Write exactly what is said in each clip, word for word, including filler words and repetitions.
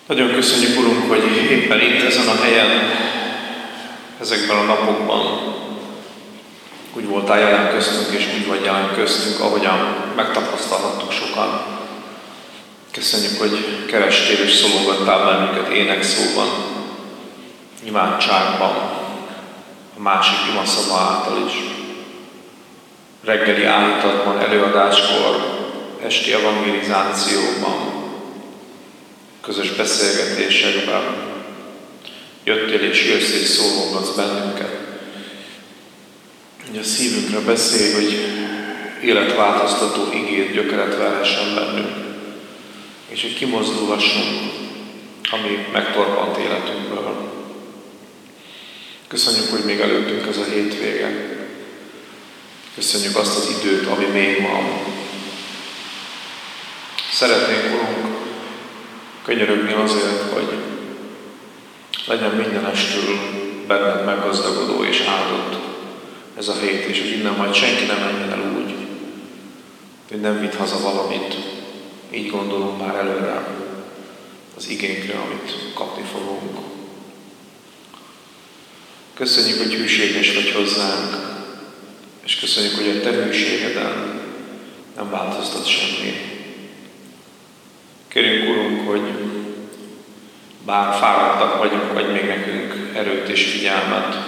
Nagyon köszönjük, Urunk, hogy éppen itt ezen a helyen, ezekben a napokban úgy voltál jelen köztünk, és úgy vagy jelen köztünk, ahogyan megtapasztalhattuk sokan. Köszönjük, hogy kerestél és szologattál bennünket énekszóban, imádságban, a másik imaszava által is. Reggeli állítatban, előadáskor, esti evangelizációban, közös beszélgetésekben jöttél és jössz és szólongatsz bennünket. Hogy a szívünkre beszélj, hogy életváltoztató igét gyökeret verhessen bennünk, és hogy kimozdulhassunk, ami megtorpant életünkből. Köszönjük, hogy még előttünk ez a hétvége. Köszönjük azt az időt, ami még van. Szeretnénk, Urunk, könyörögni azért, hogy legyen mindenestől benned meggazdagodó és áldott ez a hét, és hogy innen majd senki nem menjen el úgy, hogy nem vitt haza valamit, így gondolom már előre az igénkre, amit kapni fogunk. Köszönjük, hogy hűséges vagy hozzánk, és köszönjük, hogy a te hűségeden nem változtat semmi. Kérjünk, Urunk, hogy bár fáradtak vagyunk, adj még nekünk erőt és figyelmet,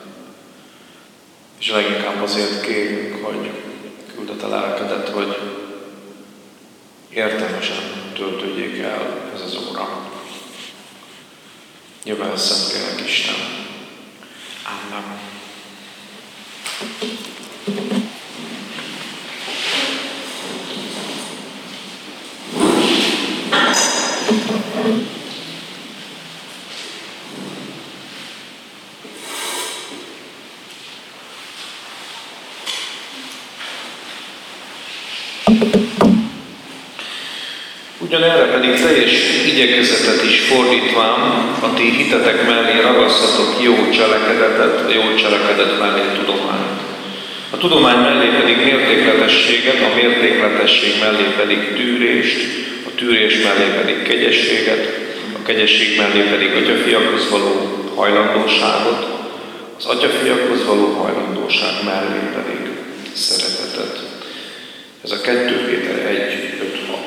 és leginkább azért kérjünk, hogy küld a lelkedet, hogy értelmesen töltődjék el ez az óra. Jövel szent kérlek, Isten. Amen. Ugyanerre pedig teljes igyekezetet is fordítván, a ti hitetek mellé ragasztatok jó cselekedetet, a jó cselekedet mellé tudományt. A tudomány mellé pedig mértékletességet, a mértékletesség mellé pedig tűrést, a tűrés mellé pedig kegyességet, a kegyesség mellé pedig atyafiakhoz való hajlandóságot, az atyafiakhoz való hajlandóság mellé pedig szeretetet. Ez a kettő Péter egy öt hat.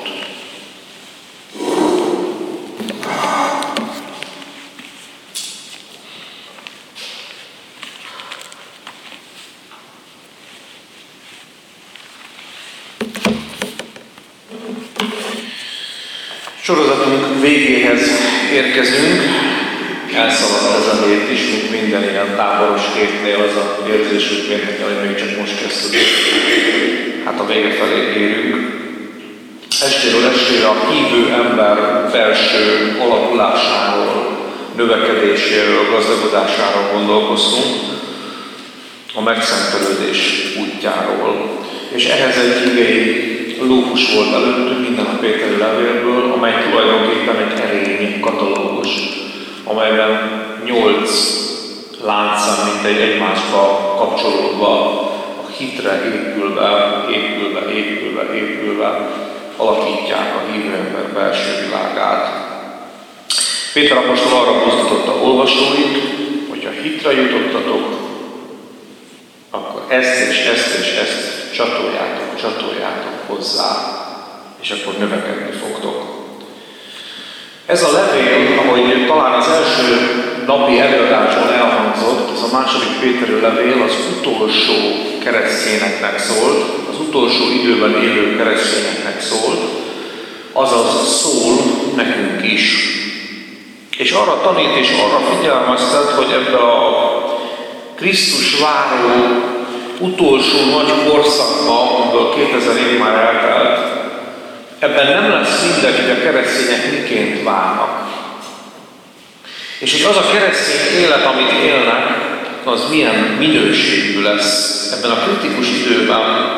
Sorozatunk végéhez érkezünk, elszaladt ez a hét is, mint minden ilyen táboros hétnél az a érzésünk mérhető, hogy még csak most kezdődik. Hát a vége felé érünk. Estéről estére a hívő ember belső alakulásáról, növekedéséről, gazdagodásáról gondolkoztunk, a megszentelődés útjáról. És ehhez egy igei lófus volt előttünk minden a Péteri levélből, amely tulajdonképpen egy erény katalógus, amelyben nyolc láncszem, mint egy egymásba kapcsolódva, a hitre épülve, épülve, épülve, épülve alakítják a hívő ember belső világát. Péter apostol arra buzdította olvasóit, hogy ha hitre jutottatok, akkor ezt és ezt és ezt csatoljátok, csatoljátok hozzá, és akkor növekedni fogtok. Ez a levél, ahogy talán az első napi előadásban elhangzott, ez a második Péteri levél az utolsó keresztényeknek szólt, az utolsó időben élő keresztényeknek szólt, azaz szól nekünk is. És arra tanít és arra figyelmeztet, hogy ebbe a Krisztus váró utolsó nagy korszakban, amiből kétezer év már eltelt, ebben nem lesz mindegy, hogy a keresztények miként várnak. És hogy az a keresztény élet, amit élnek, az milyen minőségű lesz ebben a kritikus időben.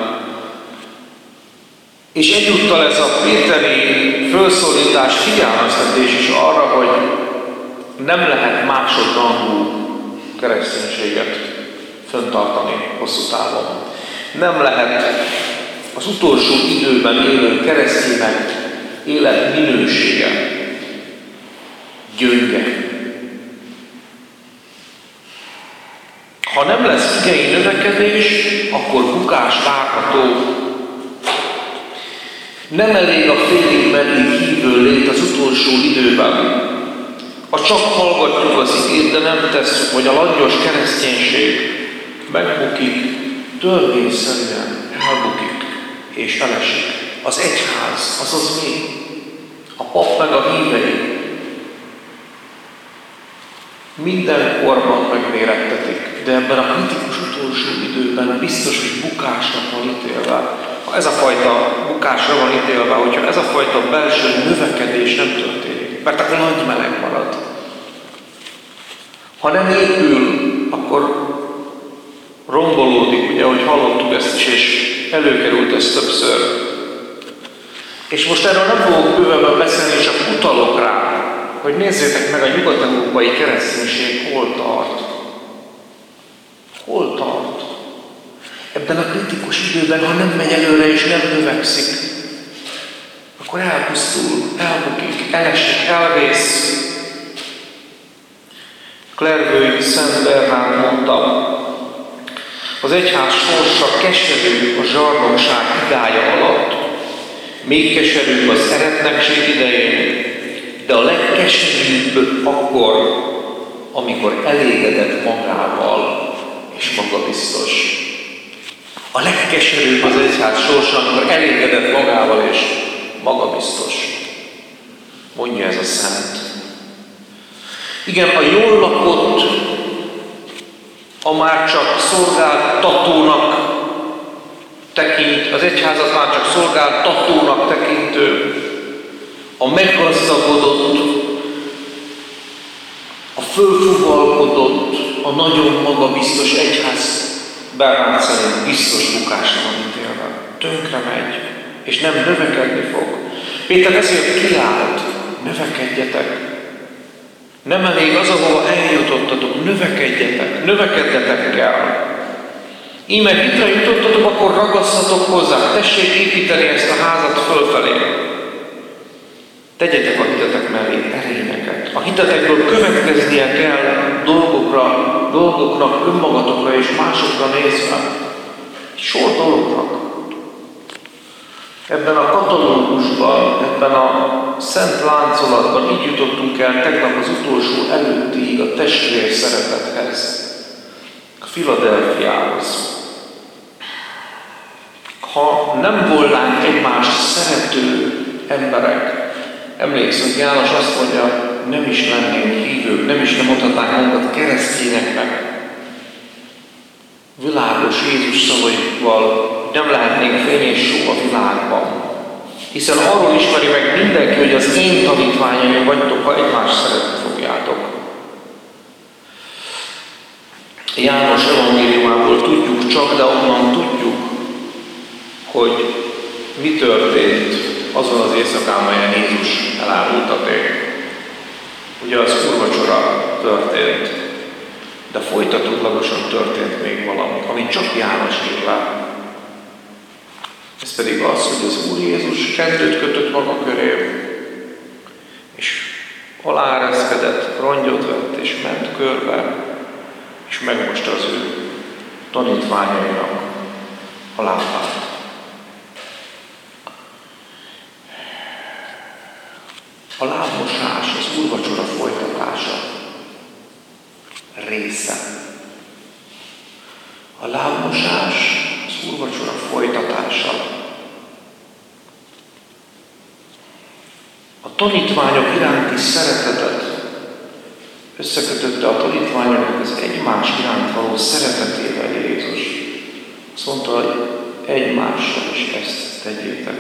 És egyúttal ez a péteri felszólítás, figyelmeztetés is arra, hogy nem lehet másodrangú kereszténységet fenntartani hosszú távon. Nem lehet az utolsó időben élő keresztények életminősége gyönge. Ha nem lesz igei növekedés, akkor bukás várható. Nem elég a félig meddig hívő lét az utolsó időben. Ha csak hallgatjuk az igét, de nem tesszük, hogy a langyos kereszténység megbukik, törvényszerűen elbukik és elesik. Az egyház, azaz mi? A pap meg a hívei. Minden korban megmérettetik, de ebben a kritikus utolsó időben biztos, hogy bukásnak van ítélve. Ha ez a fajta bukásra van ítélve, hogyha ez a fajta belső növekedés nem történik, mert akkor nagy meleg marad. Ha nem épül, akkor rombolódik, ugye, ahogy hallottuk ezt is, és előkerült ez többször. És most erről nem fogok bővebben beszélni, csak utalok rá, hogy nézzétek meg, a nyugat-európai kereszténység hol tart. Hol tart? Ebben a kritikus időben, ha nem megy előre és nem növekszik, akkor elpusztul, elbukik, elesik, elvész. Clairvaux Szent Bernard mondta, az egyház sorsa keserű a zsarnokság idája alatt, még keserűbb az eretnekség idején, de a legkeserűbb akkor, amikor elégedett magával és magabiztos. A legkeserűbb az egyház sorsa, amikor elégedett magával és magabiztos. Mondja ez a szent. Igen, a jól lakott, a már csak szolgáltatónak tekint, az egyházat már csak szolgáltatónak tekintő, a meggazdagodott, a fölfuvalkodott, a nagyon magabiztos egyház Bernard szerint biztos bukásra van ítélve. Tönkre megy, és nem növekedni fog. Péter ezért kiállt, növekedjetek. Nem elég az, ahova eljutottatok, növekedjetek, növekedjetek kell. Íme hitre jutottatok, akkor ragasztatok hozzá, tessék építeni ezt a házat fölfelé. Tegyetek a hitetek mellé erényeket. A hitetekből következnie kell dolgokra, dolgoknak, önmagatokra és másokra nézve. Sor dolgoknak. Ebben a katalógusban, ebben a szent láncolatban így jutottunk el tegnap az utolsó előttig a testvér szeretethez, a Philadelphiához. Ha nem volnánk egymást szerető emberek, emlékszünk, János azt mondja, nem is lennénk hívők, nem is nem mondhatnánk magunkat keresztényeknek. Világos Jézus szavaival nem lehetnénk fény és só a világban. Hiszen arról ismeri meg mindenki, hogy az én tanítványaim vagytok, ha egymást szeretni fogjátok. János evangéliumából tudjuk csak, de onnan tudjuk, hogy mi történt azon az éjszakán, melyen Jézus elárultaték. Ugye az úrvacsora történt, de folytatólagosan történt még valami, amit csak János ír le. Ez pedig az, hogy az Úr Jézus kendőt kötött maga köré, és aláereszkedett, rongyot vett, és ment körbe, és megmosta az ő tanítványainak a lábát. A lábmosás az úrvacsora folytatása része. A lábmosás az úrvacsora folytatása. A tanítványok iránti szeretetet összekötötte a tanítványoknak az egymás iránt való szeretetével Jézus. Azt mondta, hogy egymással is ezt tegyétek.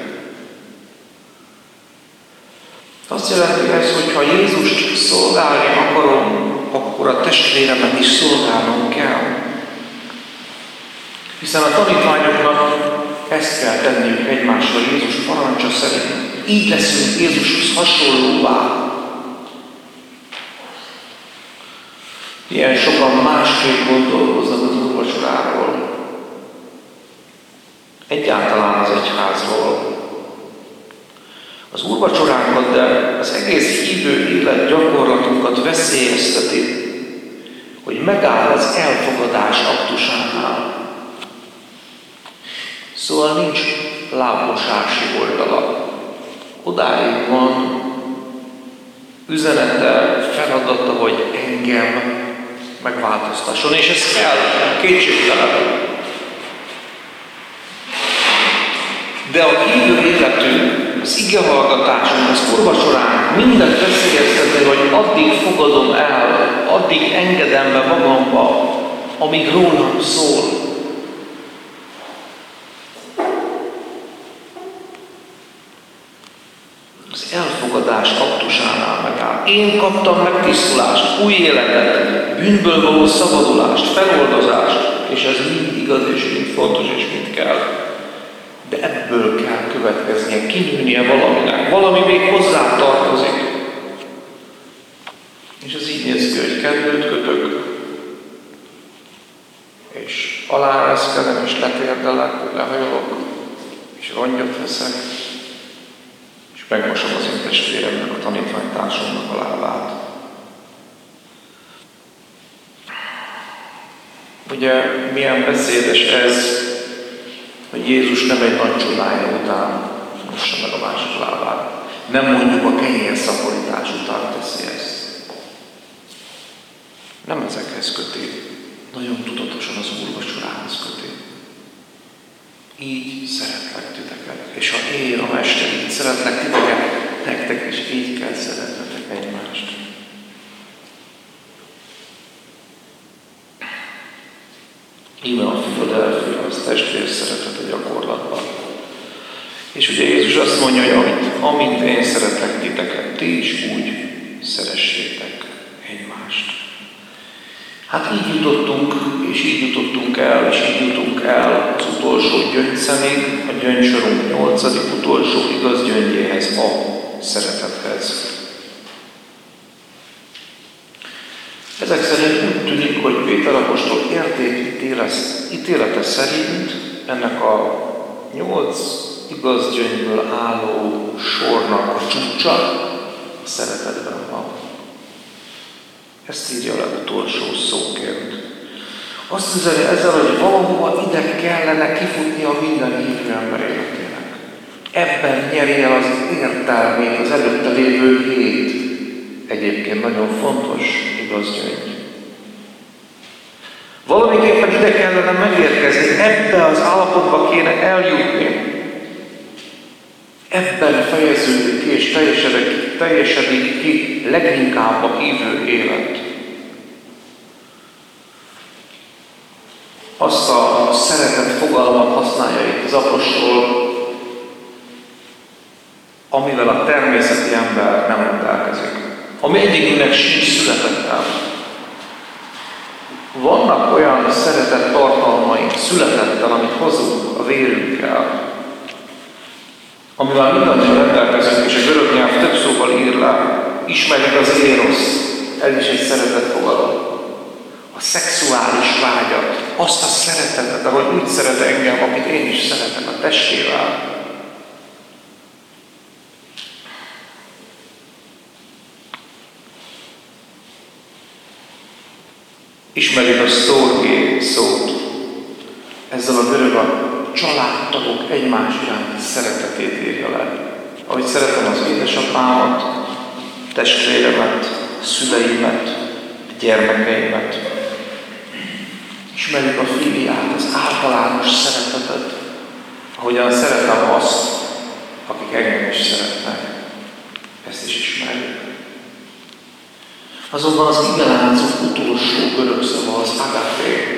Azt jelenti ez, hogy ha Jézust szolgálni akarom, akkor a testvéremet is szolgálnom kell. Hiszen a tanítványoknak ezt kell tenniük egymással Jézus parancsa szerint. Így leszünk Jézushoz hasonlóvá. Ilyen sokan másképp gondolkoznak az úrvacsoráról. Egyáltalán az egyházról. Az úrvacsoránkat, de az egész hívő élet gyakorlatunkat veszélyezteti, hogy megáll az elfogadás aktusánál. Szóval nincs lábmosási oldala. Odáig van üzenete, feladata, hogy engem megváltoztasson, és ez kell, kétségtelen. De a hívő életünk, az igehallgatásunk, az úrvacsoránk mindent veszélyeztetni, hogy addig fogadom el, addig engedem be magamba, amíg rólam szól. Az elfogadás aktusánál megáll. Én kaptam meg tisztulást, új életet, bűnből való szabadulást, feloldozást, és ez mind igaz, és mind fontos, és mind kell. De ebből kell következnie, kinőnie valaminek. Valami még hozzá tartozik. És ez így néz ki, hogy kendőt kötök, és aláreszkedem, és letérdelek, vagy lehajolok, és rongyot veszek, és megmosom az én testvéremnek, a tanítványtársamnak a lábát. Ugye milyen beszédes ez, hogy Jézus nem egy nagy csodája után mossa meg a másik lábát. Nem mondjuk a kenyér szaporítás után teszi ezt. Nem ezekhez köti. Nagyon tudatosan az úrvacsorához köti. Így szeretlek titeket. És ha én, a Mester, így szeretlek titeket, nektek is így kell szeretnetek egymást. Íme a Philadelphia, az testvér szeretet a gyakorlatban. És ugye Jézus azt mondja, hogy amit, amint én szeretlek titeket, ti is úgy szeressétek egymást. Hát így jutottunk, és így jutottunk el, és így jutunk el az utolsó gyöngyszemig, a gyöngysorunk nyolcadik utolsó igaz gyöngyéhez, a szeretethez. Ezek szerint úgy tűnik, hogy Péter apostol értékítélete szerint ennek a nyolc igaz gyöngyből álló sornak a csúcsa a szeretetben van. Ezt írja le utolsó szóként. Azt üzeni ezzel, hogy valahova ide kellene kifutni a minden hívő ember életének. Ebben nyeri el az értelmét az előtte lévő hét. Egyébként nagyon fontos igaz gyöngy. Valamiképpen ide kellene megérkezni, ebbe az állapotba kéne eljutni. Ebben fejeződik ki és teljesedik, teljesedik ki leginkább a hívő élet. Azt a szeretet fogalmat használja itt az apostol, amivel a természeti ember nem rendelkezik. Ami egyikünknek sincs születettel. Vannak olyan szeretet tartalmaink születettel, amit hozunk a vérünkkel, amivel mindannyian rendelkezünk, és a görög nyelv több szóval ír le, ismerjük az érosz, ez is egy szeretet fogalom. A szexuális vágyat, azt a szeretetet, ahogy úgy szeret engem, amit én is szeretem a testével. Ismerjük a sztorgé szót. Ezzel a görög a családtagok egymás iránti szeretetét írja le. Ahogy szeretem az édesapámat, testvéremet, szüleimet, gyermekeimet. Ismerjük a filiát, az általános szeretetet, ahogyan szeretem azt, akik engem is szeretnek. Ezt is ismerjük. Azonban az igeláncok utolsó görög szava az agape.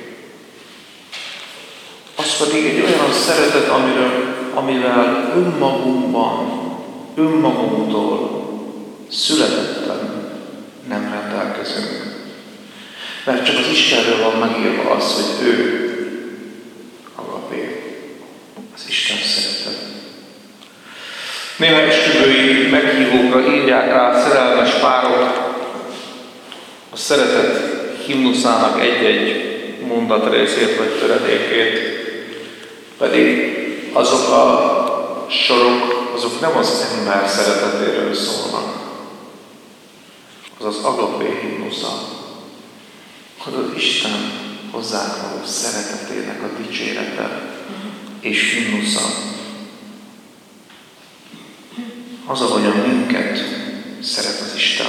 Az pedig egy olyan szeretet, amiről, amivel önmagunkban, önmagunktól születettem nem rendelkezünk. Mert csak az Istenről van megírva az, hogy ő agape, az Isten szeretet. Néha esküvői meghívókra írják rá szerelmes párok a szeretet himnuszának egy-egy mondatrészét vagy töredékét, pedig azok a sorok, azok nem az ember szeretetéről szólnak. Az az agapé himnusza, az az Isten hozzánk való szeretetének a dicsérete és himnusza. Az, ahogyan minket szeret az Isten.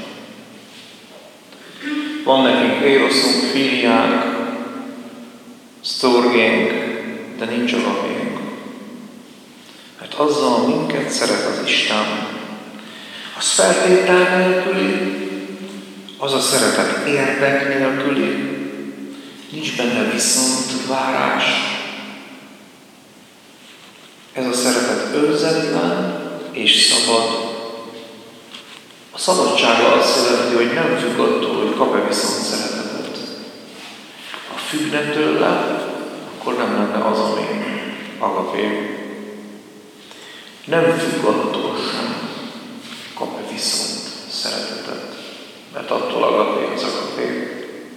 Van nekünk éroszunk, filiánk, sztorgénk, de nincs agapénk. Mert azzal minket szeret az Isten. Az feltétel nélküli, az a szeretet érdek nélküli, nincs benne viszont várás. Ez a szeretet önzetlen és szabad. A szabadsága azt jelenti, hogy nem függ attól, hogy kap-e viszont szeretetet. Ha függne tőle, akkor nem lenne az, ami agapé. Nem függ attól sem, kap-e viszont szeretetet, mert attól agapé az agapé.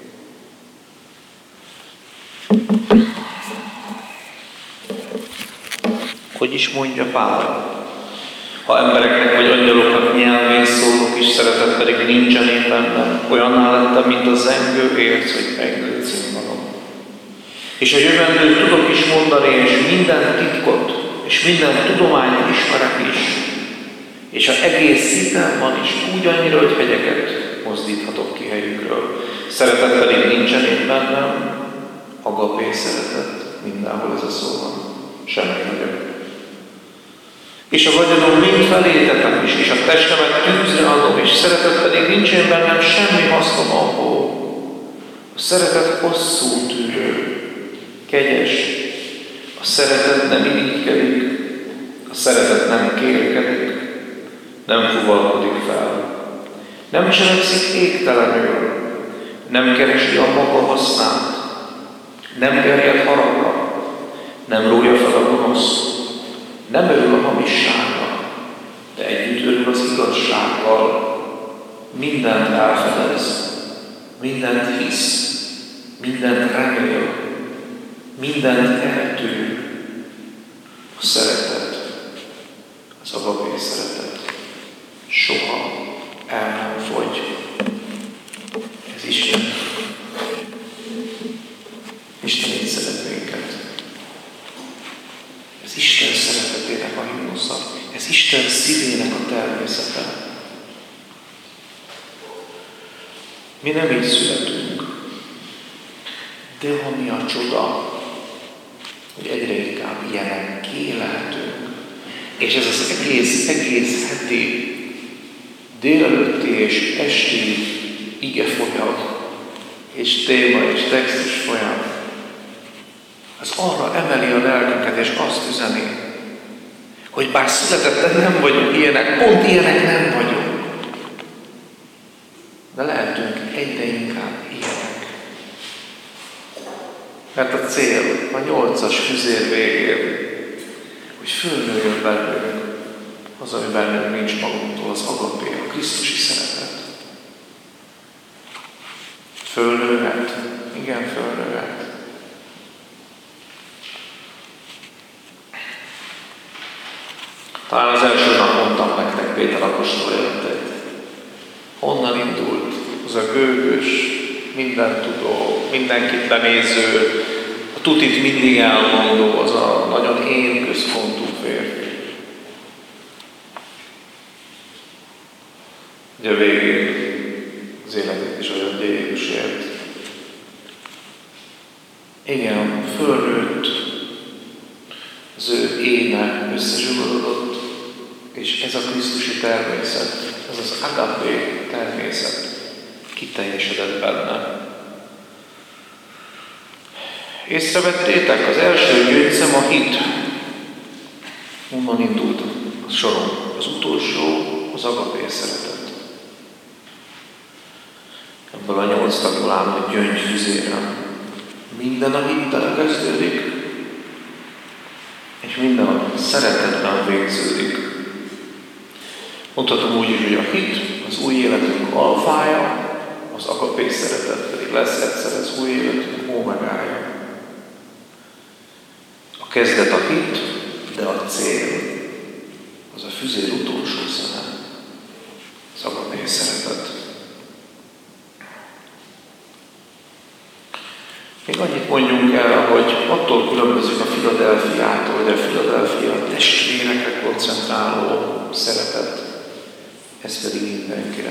Hogy is mondja Pál? Ha embereknek vagy angyaloknak nyelvén szólok is, szeretet pedig nincsen én bennem, olyanná lettem, mint a zengő érc, hogy engő címbalom. És a jövendőt tudok is mondani, és minden titkot, és minden tudományt ismerek is, és ha egész hitem van is, úgy annyira, hogy hegyeket mozdíthatok ki helyükről. Szeretet pedig nincsen én bennem, agapé szeretet, mindenhol ez a szó van, semmi vagyok. És a vagyonom mind felétetem is, és a testemet tűzre adom, és szeretet pedig nincsen bennem semmi hasznom abból. A szeretet hosszú tűrő, kegyes, a szeretet nem irigykedik, a szeretet nem kérkedik, nem fuvalkodik fel, nem cselekszik égtelenül, nem keresi a maga hasznát, nem gerjed haragra, nem rója fel a gonosz, nem örül a hamissággal, de együtt örül az igazsággal, mindent elfedez, mindent hisz, mindent remél, mindent eltűr. A szeretet, az agapé szeretet soha el nem fogy. Ez Isten. Isten így szeret minket. Ez Isten szeretetének a himnusza. Ez Isten szívének a természete. Mi nem így születünk. De ami a csoda, hogy egyre inkább ilyenekké lehetünk. És ez az egész, egész heti, délelőtti és esti ige folyam, és téma és textus folyam, az arra emeli a lelkünket, és azt üzeni, hogy bár születettek nem vagyunk ilyenek, pont ilyenek nem vagyunk, de lehetünk egyre inkább ilyenek. Mert a cél a nyolcas füzér végén, hogy fölnőjön bennünk az, ami bennünk nincs magunktól, az agapé, a Krisztusi szeretet. Fölnőhet? Igen, fölnőhet. Talán az első nap mondtam nektek Péter apostol életét. Honnan indult az a gőgös, mindentudó, mindenkit lenéző, a tutit mindig elmondó, az a nagyon én központú férfi. Ugye végén az életét is adja Jézusért. Igen, fölnőtt, az ő éne összezsugorodott, és ez a Krisztusi természet, ez az agapé természet kiteljesedett benne. Észrevettétek, az első gyöngyszem a hit. Onnan indult a soron. Az utolsó az agapé szeretet. Ebből a nyolc tagból áll a gyöngyfüzére. Minden a hittel kezdődik, és minden a szeretetben végződik. Mondhatom úgy is, hogy a hit az új életünk alfája, az agapé szeretet pedig lesz egyszer az új életünk ómegája. A kezdet a hit, de a cél füzér utolsó szeme, az agapé szeretet. Még annyit mondjunk el, hogy attól különbözik a Philadelphiától, hogy a Philadelphia a testvérekre koncentráló szeretet, ez pedig mindenkire.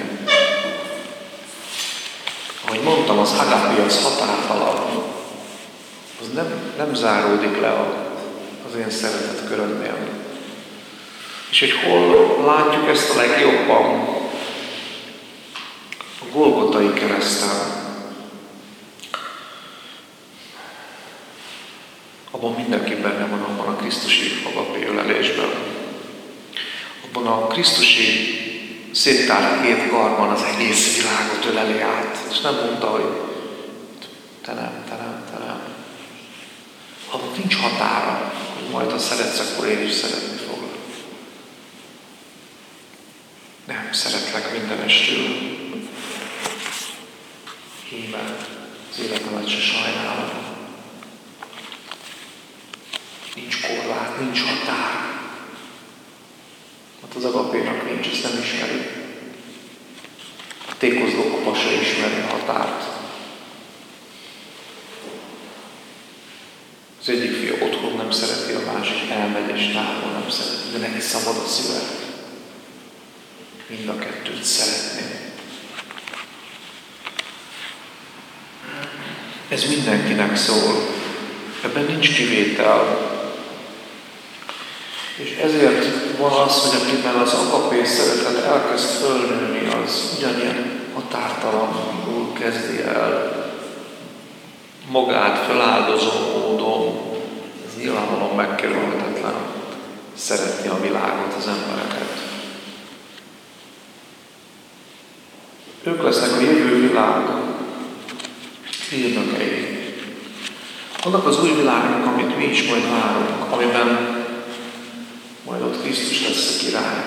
Ahogy mondtam, az agape, az határtalan, az nem, nem záródik le az én szeretet körömnél. És hogy hol látjuk ezt a legjobban? A Golgotai kereszten. Abban mindenki benne van, abban a krisztusi agape ölelésben. Abban a krisztusi széttárt két karban az egész világot öleli át. És nem mondta, hogy te nem, te nem, te nem. Abban nincs határa, hogy majd ha szeretsz, akkor én is szeretni foglak. Nem, szeretlek mindenestől. Íme az életemet se sajnálom. Nincs korlát, nincs határ. Hát az agapénak nincs, ezt nem ismeri. A tékozló apa se ismeri a határt. Az egyik fia otthon nem szereti, a másik elmegy és távol nem szereti, de neki szabad a szíve. Mind a kettőt szeretném. Ez mindenkinek szól. Ebben nincs kivétel. És ezért van az, hogy akiben az agapé szeretet elkezd fölnőni, az ugyanilyen határtalanul kezdi el magát feláldozó módon, ez nyilvánvalóan megkerülhetetlen, szeretni a világot, az embereket. Ők lesznek a jövő világ hírnökei. Annak az új világnak, amit mi is majd várunk, amiben majd ott Krisztus lesz a király.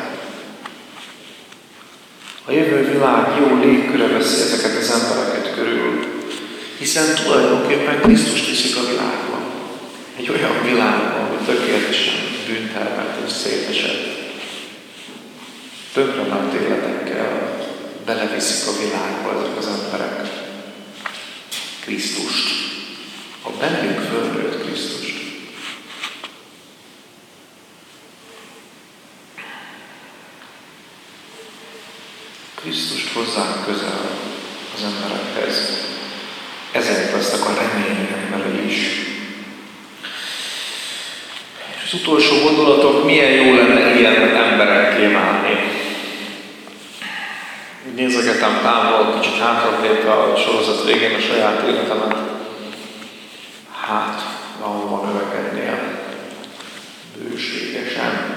A jövő világ jó légköre veszi ezeket az embereket körül, hiszen tulajdonképpen Krisztus viszik a világban. Egy olyan világban, hogy tökéletesen bűntermelt és szétesett, tönkrement életekkel beleviszik a világba ezek az emberek Krisztust. A bennünk fölnőtt Krisztust. Krisztust hozzánk közel az emberekhez. Ezek lesznek a remény emberei is. És az utolsó gondolatok, milyen jó lenne ilyen emberekké válni. Nézegetem távol, kicsit hátralépve a sorozat végén a saját életemet. Hát, ahova növekednél bőségesen.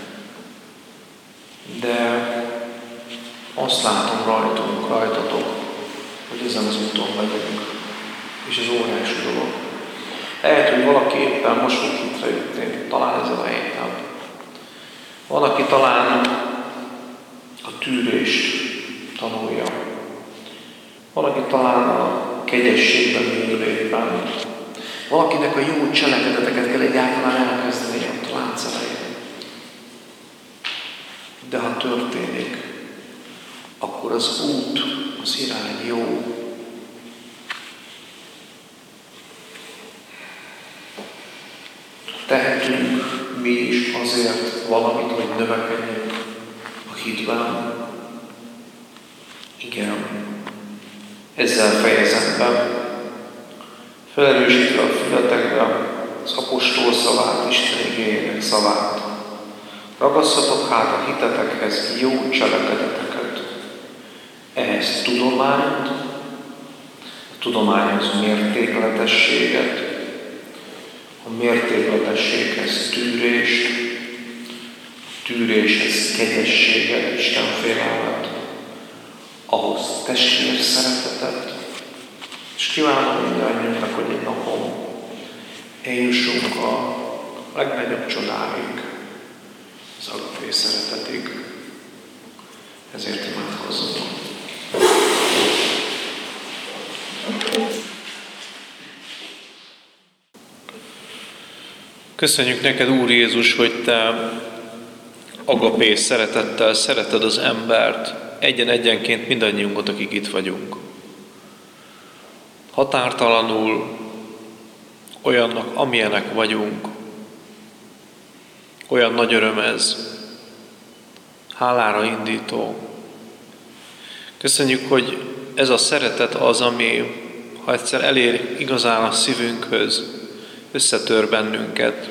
De azt látom rajtunk, rajtatok, hogy ezen az úton megyünk. És ez óriási dolog. Lehet, hogy valaki éppen most fog hitre jutni, talán ezen a héten. Van, aki talán a tűrést tanulja. Valaki talán a kegyességben indul éppen. Valakinek a jó cselekedeteket kell egyáltalán elkezdeni a lánc elején. De ha történik, akkor az út, az irány jó. Tehetünk mi is azért valamit, hogy növekedjünk a hitben. Igen. Ezzel fejezem be. Felerősítve a fületekbe az apostol szavát, Isten igéjének szavát. Ragasszatok hát a hitetekhez jó cselekedeteket. Ehhez tudományt, a tudományhoz mértékletességet, a mértékletességhez tűrést, a tűréshez kegyességet, Isten félelmet, ahhoz testvér szeretetet, és kívánom mindannyiunknak, hogy egy napon eljussunk a legnagyobb csodáig, az agape szeretetig. Ezért imádkozzunk. Köszönjük neked, Úr Jézus, hogy Te agapé szeretettel szereted az embert, egyen-egyenként mindannyiunkat, akik itt vagyunk. Határtalanul, olyannak, amilyenek vagyunk, olyan nagy öröm ez, hálára indító. Köszönjük, hogy ez a szeretet az, ami, ha egyszer elér igazán a szívünkhöz, összetör bennünket.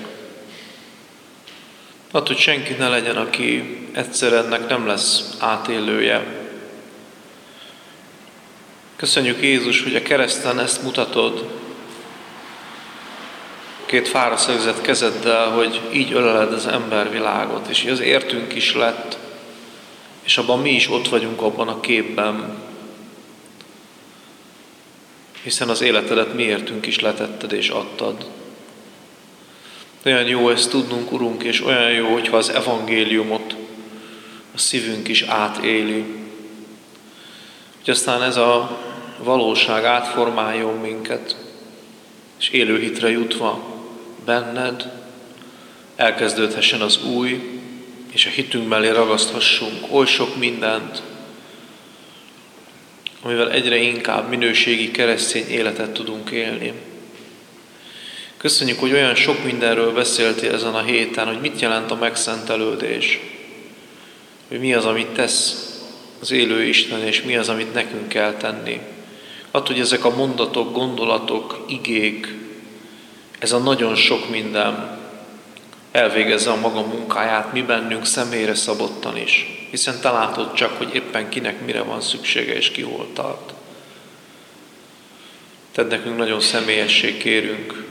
Hát, hogy senki ne legyen, aki egyszer ennek nem lesz átélője. Köszönjük, Jézus, hogy a kereszten ezt mutatod, két fára szögzett kezeddel, hogy így öleled az embervilágot, és az értünk is lett, és abban mi is ott vagyunk abban a képben, hiszen az életedet mi értünk is letetted és adtad. Olyan jó ezt tudnunk, Urunk, és olyan jó, hogyha az evangéliumot a szívünk is átéli. Hogy aztán ez a valóság átformáljon minket, és élő hitre jutva benned elkezdődhessen az új, és a hitünk mellé ragaszthassunk oly sok mindent, amivel egyre inkább minőségi keresztény életet tudunk élni. Köszönjük, hogy olyan sok mindenről beszéltél ezen a héten, hogy mit jelent a megszentelődés, hogy mi az, amit tesz az élő Isten, és mi az, amit nekünk kell tenni. Hát, hogy ezek a mondatok, gondolatok, igék, ez a nagyon sok minden elvégezze a maga munkáját, mi bennünk személyre szabottan is. Hiszen te látod csak, hogy éppen kinek mire van szüksége, és ki hol tart. Tedd nekünk nagyon személyessé kérünk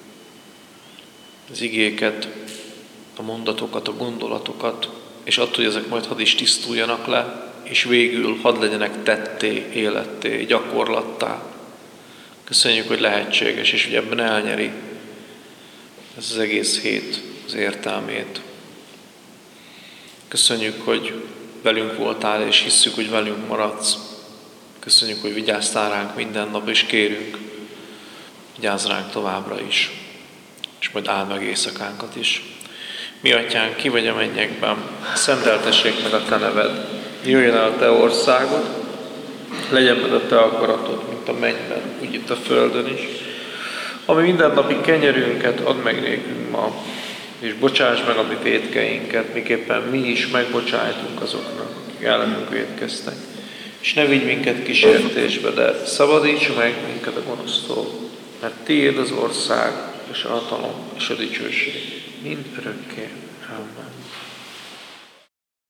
az igéket, a mondatokat, a gondolatokat, és attól, hogy ezek majd hadd is tisztuljanak le, és végül hadd legyenek tetté, életté, gyakorlattá. Köszönjük, hogy lehetséges, és hogy ebben elnyeri ez az egész hét az értelmét. Köszönjük, hogy velünk voltál, és hisszük, hogy velünk maradsz. Köszönjük, hogy vigyáztál ránk minden nap, és kérünk, vigyázz ránk továbbra is, és majd áld meg éjszakánkat is. Mi Atyánk, ki vagy a mennyekben, szenteltessék meg a te neved, jöjjön el a te országod, legyen meg a te akaratod, mint a mennyben, úgy itt a földön is. Ami mindennapi kenyerünket add meg nékünk ma, és bocsáss meg a mi vétkeinket, miképpen mi is megbocsájtunk azoknak, akik ellenünk vétkeztek. És ne vigy minket kísértésbe, de szabadíts meg minket a gonosztól, mert tiéd az ország, és a hatalom, és a dicsőség mind örökké. Amen.